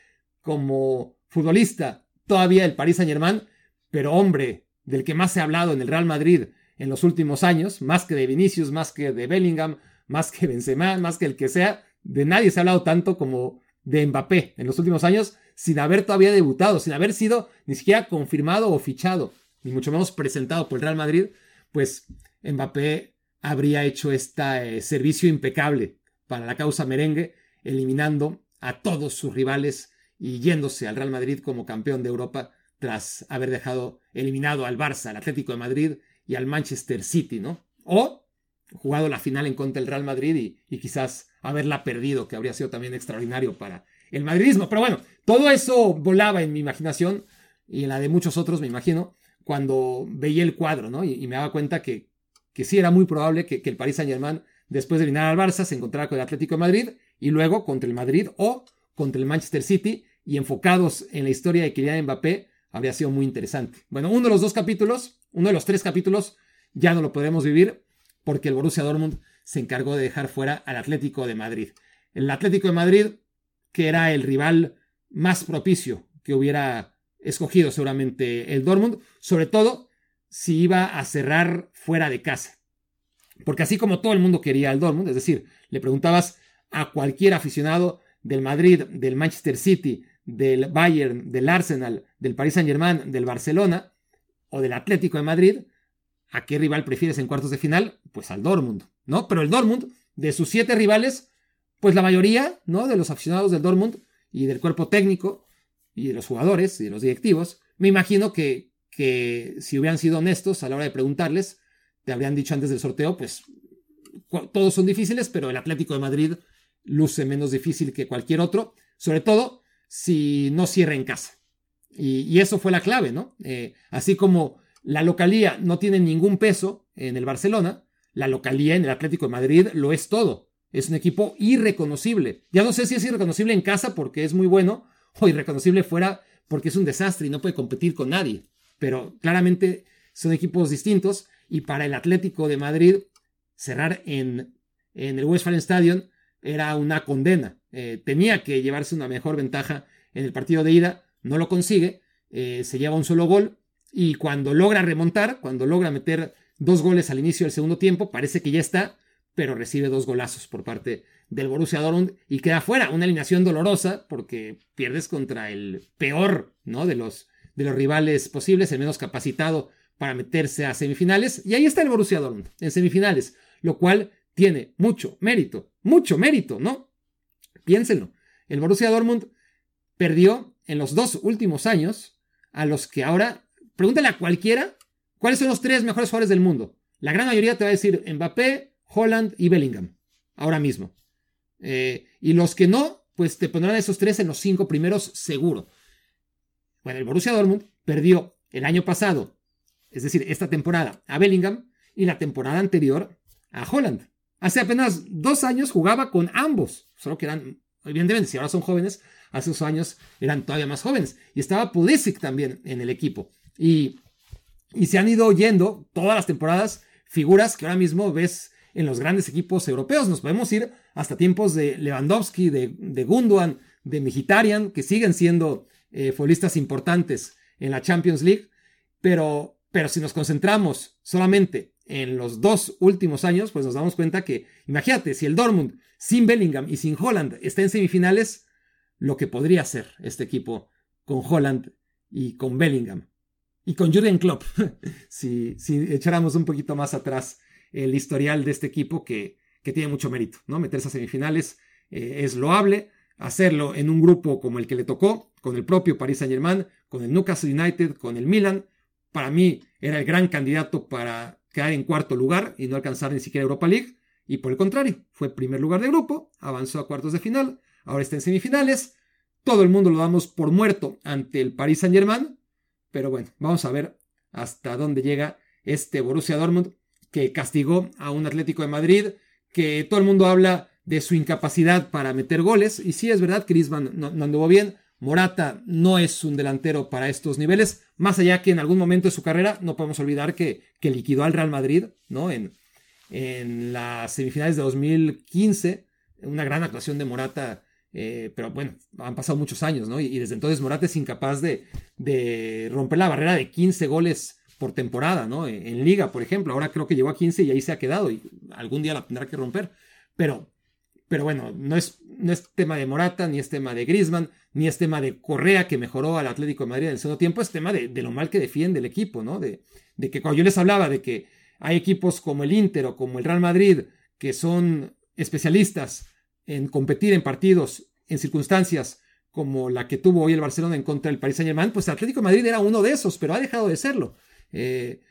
como futbolista, todavía el Paris Saint-Germain, pero hombre del que más se ha hablado en el Real Madrid en los últimos años, más que de Vinicius, más que de Bellingham, más que Benzema, más que el que sea, de nadie se ha hablado tanto como de Mbappé en los últimos años, sin haber todavía debutado, sin haber sido ni siquiera confirmado o fichado, ni mucho menos presentado por el Real Madrid. Pues Mbappé habría hecho este eh, servicio impecable para la causa merengue, eliminando a todos sus rivales y yéndose al Real Madrid como campeón de Europa tras haber dejado eliminado al Barça, al Atlético de Madrid y al Manchester City, ¿no? O jugado la final en contra del Real Madrid y, y quizás haberla perdido, que habría sido también extraordinario para el madridismo. Pero bueno, todo eso volaba en mi imaginación y en la de muchos otros, me imagino, cuando veía el cuadro, ¿no? Y, y me daba cuenta que, que sí era muy probable que, que el Paris Saint-Germain, después de eliminar al Barça, se encontrara con el Atlético de Madrid y luego contra el Madrid o contra el Manchester City, y enfocados en la historia de Kylian Mbappé, habría sido muy interesante. Bueno, uno de los dos capítulos, uno de los tres capítulos, ya no lo podremos vivir porque el Borussia Dortmund se encargó de dejar fuera al Atlético de Madrid. El Atlético de Madrid, que era el rival más propicio que hubiera escogido seguramente el Dortmund, sobre todo si iba a cerrar fuera de casa. Porque así como todo el mundo quería al Dortmund, es decir, le preguntabas a cualquier aficionado del Madrid, del Manchester City, del Bayern, del Arsenal, del Paris Saint-Germain, del Barcelona o del Atlético de Madrid, ¿a qué rival prefieres en cuartos de final? Pues al Dortmund, ¿no? Pero el Dortmund, de sus siete rivales, pues la mayoría, ¿no?, de los aficionados del Dortmund y del cuerpo técnico y de los jugadores y de los directivos, me imagino que, que si hubieran sido honestos a la hora de preguntarles, te habrían dicho antes del sorteo, pues todos son difíciles, pero el Atlético de Madrid luce menos difícil que cualquier otro, sobre todo si no cierra en casa. Y, y eso fue la clave, ¿no? Eh, así como la localía no tiene ningún peso en el Barcelona, la localía en el Atlético de Madrid lo es todo. Es un equipo irreconocible. Ya no sé si es irreconocible en casa porque es muy bueno o irreconocible fuera porque es un desastre y no puede competir con nadie. Pero claramente son equipos distintos y para el Atlético de Madrid cerrar en, en el Westfalenstadion era una condena. Eh, tenía que llevarse una mejor ventaja en el partido de ida, no lo consigue, eh, se lleva un solo gol y cuando logra remontar, cuando logra meter dos goles al inicio del segundo tiempo, parece que ya está, pero recibe dos golazos por parte del Borussia Dortmund y queda fuera. Una eliminación dolorosa porque pierdes contra el peor, ¿no?, de los, de los rivales posibles, el menos capacitado para meterse a semifinales. Y ahí está el Borussia Dortmund en semifinales, lo cual tiene mucho mérito, mucho mérito, ¿no? Piénsenlo. El Borussia Dortmund perdió en los dos últimos años a los que ahora, pregúntale a cualquiera, ¿cuáles son los tres mejores jugadores del mundo? La gran mayoría te va a decir Mbappé, Haaland y Bellingham, ahora mismo. Eh, y los que no, pues te pondrán esos tres en los cinco primeros seguro. Bueno, el Borussia Dortmund perdió el año pasado, es decir, esta temporada, a Bellingham y la temporada anterior a Haaland. Hace apenas dos años jugaba con ambos, solo que eran, evidentemente, si ahora son jóvenes, hace dos años eran todavía más jóvenes. Y estaba Pulisic también en el equipo. Y, y se han ido yendo todas las temporadas figuras que ahora mismo ves en los grandes equipos europeos. Nos podemos ir hasta tiempos de Lewandowski, de, de Gundogan, de Mkhitaryan, que siguen siendo eh, futbolistas importantes en la Champions League, pero, pero si nos concentramos solamente en los dos últimos años, pues nos damos cuenta que, imagínate, si el Dortmund sin Bellingham y sin Haaland está en semifinales, lo que podría ser este equipo con Haaland y con Bellingham y con Jürgen Klopp, si, si echáramos un poquito más atrás el historial de este equipo que, que tiene mucho mérito, ¿no? Meterse a semifinales eh, es loable, hacerlo en un grupo como el que le tocó, con el propio Paris Saint-Germain, con el Newcastle United, con el Milan, para mí era el gran candidato para quedar en cuarto lugar y no alcanzar ni siquiera Europa League, y por el contrario, fue primer lugar de grupo, avanzó a cuartos de final, ahora está en semifinales, todo el mundo lo damos por muerto ante el Paris Saint-Germain, pero bueno, vamos a ver hasta dónde llega este Borussia Dortmund, que castigó a un Atlético de Madrid, que todo el mundo habla de su incapacidad para meter goles, y sí es verdad, Griezmann no, no anduvo bien, Morata no es un delantero para estos niveles, más allá que en algún momento de su carrera, no podemos olvidar que, que liquidó al Real Madrid, ¿no? En, en las semifinales de dos mil quince, una gran actuación de Morata, eh, pero bueno, han pasado muchos años, ¿no? Y, y desde entonces Morata es incapaz de, de romper la barrera de quince goles por temporada, ¿no? En, en Liga, por ejemplo, ahora creo que llegó a quince y ahí se ha quedado, y algún día la tendrá que romper, pero... Pero bueno, no es, no es tema de Morata, ni es tema de Griezmann, ni es tema de Correa, que mejoró al Atlético de Madrid en el segundo tiempo, es tema de, de lo mal que defiende el equipo, ¿no? De, de que cuando yo les hablaba de que hay equipos como el Inter o como el Real Madrid que son especialistas en competir en partidos, en circunstancias como la que tuvo hoy el Barcelona en contra del Paris Saint-Germain, pues el Atlético de Madrid era uno de esos, pero ha dejado de serlo. Eh,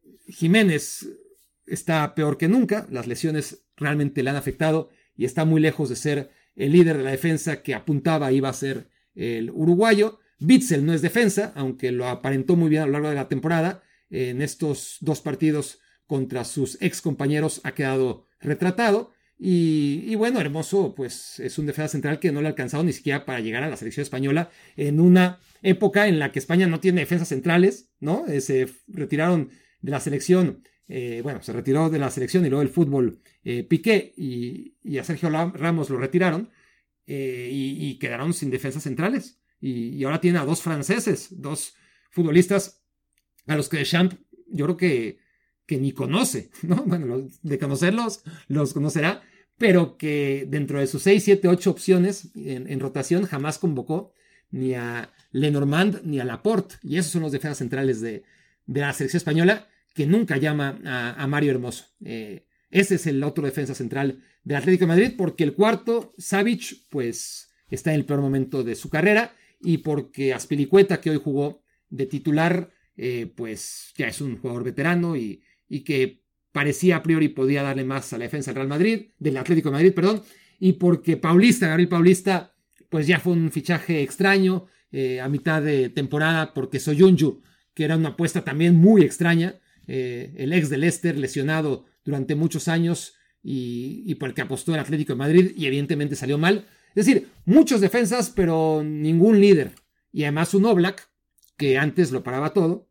Jiménez está peor que nunca, las lesiones realmente le han afectado, y está muy lejos de ser el líder de la defensa que apuntaba iba a ser el uruguayo. Witsel no es defensa, aunque lo aparentó muy bien a lo largo de la temporada. En estos dos partidos contra sus ex compañeros ha quedado retratado. Y, y bueno, Hermoso pues es un defensa central que no le ha alcanzado ni siquiera para llegar a la selección española en una época en la que España no tiene defensas centrales, ¿no? Eh, se retiraron de la selección. Eh, bueno, se retiró de la selección y luego del fútbol eh, Piqué y, y a Sergio Ramos lo retiraron eh, y, y quedaron sin defensas centrales. Y, y ahora tiene a dos franceses, dos futbolistas a los que Deschamps yo creo que, que ni conoce, ¿no? Bueno, los, de conocerlos los conocerá, pero que dentro de sus seis, siete, ocho opciones en, en rotación jamás convocó ni a Lenormand ni a Laporte. Y esos son los defensas centrales de, de la selección española, que nunca llama a, a Mario Hermoso. Eh, ese es el otro defensa central del Atlético de Madrid, porque el cuarto, Savic, pues está en el peor momento de su carrera, y porque Azpilicueta, que hoy jugó de titular, eh, pues ya es un jugador veterano y, y que parecía a priori podía darle más a la defensa del Real Madrid, del Atlético de Madrid, perdón, y porque Paulista, Gabriel Paulista, pues ya fue un fichaje extraño eh, a mitad de temporada, porque Soyuncu, que era una apuesta también muy extraña, Eh, el ex de Leicester, lesionado durante muchos años y, y por el que apostó el Atlético de Madrid y evidentemente salió mal. Es decir, muchos defensas pero ningún líder, y además un Oblak que antes lo paraba todo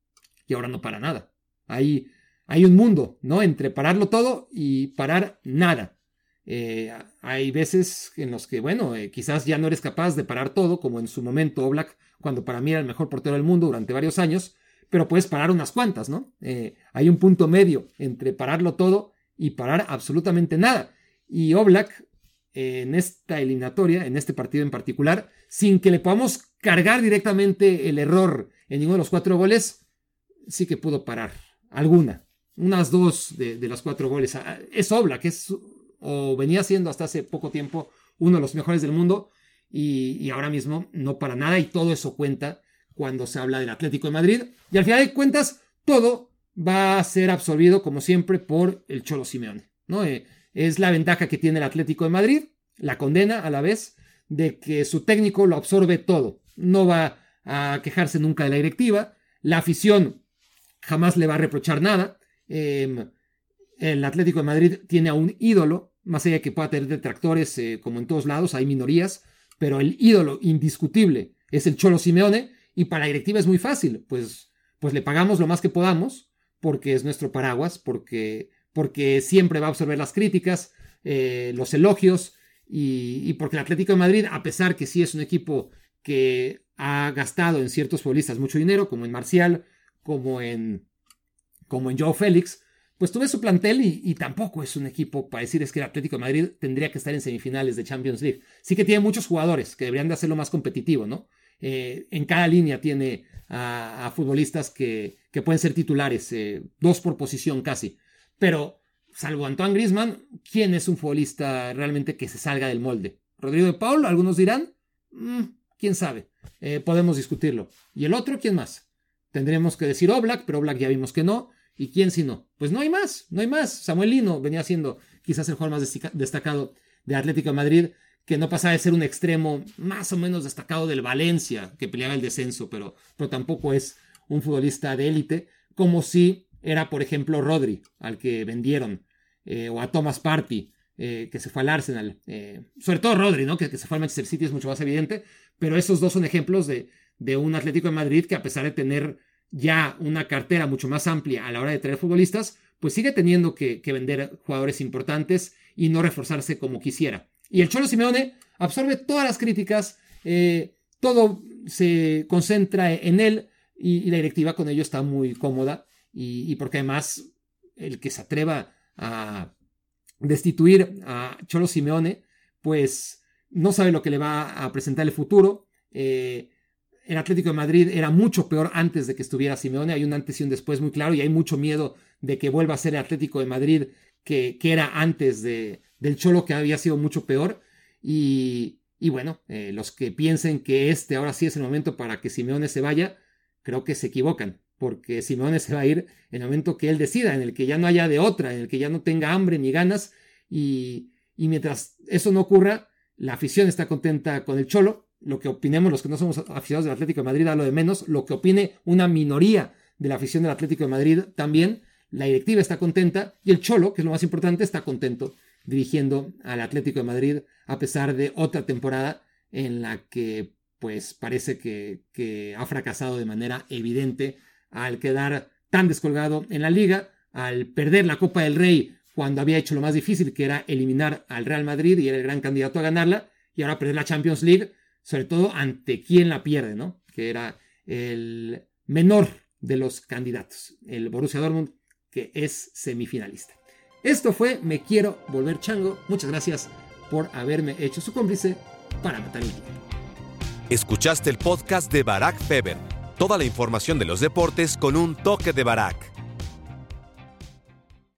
y ahora no para nada. Hay, hay un mundo, ¿no? Entre pararlo todo y parar nada. Eh, hay veces en los que, bueno, eh, quizás ya no eres capaz de parar todo, como en su momento Oblak, cuando para mí era el mejor portero del mundo durante varios años, pero puedes parar unas cuantas, ¿no? Eh, hay un punto medio entre pararlo todo y parar absolutamente nada. Y Oblak, eh, en esta eliminatoria, en este partido en particular, sin que le podamos cargar directamente el error en ninguno de los cuatro goles, sí que pudo parar alguna, unas dos de, de los cuatro goles. Es Oblak, es, o venía siendo hasta hace poco tiempo uno de los mejores del mundo, y, y ahora mismo no para nada, y todo eso cuenta cuando se habla del Atlético de Madrid, y al final de cuentas todo va a ser absorbido como siempre por el Cholo Simeone, ¿no? Eh, es la ventaja que tiene el Atlético de Madrid, la condena a la vez de que su técnico lo absorbe todo, no va a quejarse nunca de la directiva, la afición jamás le va a reprochar nada. eh, el Atlético de Madrid tiene a un ídolo, más allá de que pueda tener detractores eh, como en todos lados, hay minorías, pero el ídolo indiscutible es el Cholo Simeone. Y para la directiva es muy fácil, pues, pues le pagamos lo más que podamos, porque es nuestro paraguas, porque, porque siempre va a absorber las críticas, eh, los elogios, y, y porque el Atlético de Madrid, a pesar que sí es un equipo que ha gastado en ciertos futbolistas mucho dinero, como en Marcial, como en, como en Joao Félix, pues tú ves su plantel y, y tampoco es un equipo para decir es que el Atlético de Madrid tendría que estar en semifinales de Champions League. Sí que tiene muchos jugadores que deberían de hacerlo más competitivo, ¿no? Eh, en cada línea tiene a, a futbolistas que, que pueden ser titulares, eh, dos por posición casi. Pero, salvo Antoine Griezmann, ¿quién es un futbolista realmente que se salga del molde? ¿Rodrigo de Paul? Algunos dirán, mm, quién sabe, eh, podemos discutirlo. ¿Y el otro? ¿Quién más? Tendremos que decir Oblak, pero Oblak ya vimos que no. ¿Y quién si no? Pues no hay más, no hay más. Samuel Lino venía siendo quizás el jugador más destacado de Atlético de Madrid, que no pasaba de ser un extremo más o menos destacado del Valencia, que peleaba el descenso, pero, pero tampoco es un futbolista de élite, como si era, por ejemplo, Rodri, al que vendieron, eh, o a Thomas Partey, eh, que se fue al Arsenal. Eh, sobre todo Rodri, ¿no? Que, que se fue al Manchester City es mucho más evidente, pero esos dos son ejemplos de, de un Atlético de Madrid que, a pesar de tener ya una cartera mucho más amplia a la hora de traer futbolistas, pues sigue teniendo que, que vender jugadores importantes y no reforzarse como quisiera. Y el Cholo Simeone absorbe todas las críticas, eh, todo se concentra en él y, y la directiva con ello está muy cómoda y, y porque además el que se atreva a destituir a Cholo Simeone pues no sabe lo que le va a presentar el futuro. eh, El Atlético de Madrid era mucho peor antes de que estuviera Simeone. Hay un antes y un después muy claro y hay mucho miedo de que vuelva a ser el Atlético de Madrid que, que era antes de, del Cholo, que había sido mucho peor. Y, y bueno, eh, los que piensen que este ahora sí es el momento para que Simeone se vaya, creo que se equivocan, porque Simeone se va a ir en el momento que él decida, en el que ya no haya de otra, en el que ya no tenga hambre ni ganas. Y, y mientras eso no ocurra, la afición está contenta con el Cholo. Lo que opinemos los que no somos aficionados del Atlético de Madrid a lo de menos, lo que opine una minoría de la afición del Atlético de Madrid también, la directiva está contenta y el Cholo, que es lo más importante, está contento dirigiendo al Atlético de Madrid a pesar de otra temporada en la que pues parece que, que ha fracasado de manera evidente al quedar tan descolgado en la Liga, al perder la Copa del Rey cuando había hecho lo más difícil, que era eliminar al Real Madrid y era el gran candidato a ganarla, y ahora perder la Champions League, sobre todo ante quien la pierde, ¿no? Que era el menor de los candidatos, el Borussia Dortmund, que es semifinalista. Esto fue Me Quiero Volver Chango. Muchas gracias por haberme hecho su cómplice para matar el tiempo. Escuchaste el podcast de Barack Feber. Toda la información de los deportes con un toque de Barack.